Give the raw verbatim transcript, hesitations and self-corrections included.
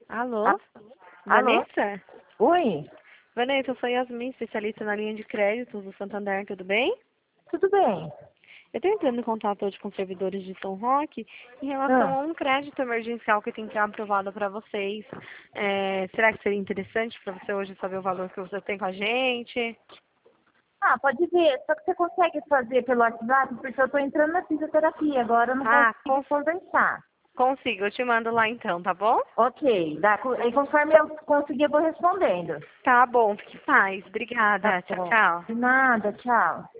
Alô? A- Alô? Vanessa? Oi, Vanessa, eu sou Yasmin, especialista na linha de créditos do Santander, tudo bem? tudo bem? Eu estou entrando em contato hoje com os servidores de São Roque em relação Ah, a um crédito emergencial que tem que ser aprovado para vocês. É, será que seria interessante para você hoje saber o valor que você tem com a gente? ah, pode ver, só que você consegue fazer pelo WhatsApp, porque eu tô entrando na fisioterapia agora, eu não Ah, consigo cons conversar. consigo, eu te mando lá então, tá bom? Ok, dá, aí conforme eu conseguir eu vou respondendo. Tá bom, fique em paz. Tá Obrigada. Tchau, bom. tchau. De nada, tchau.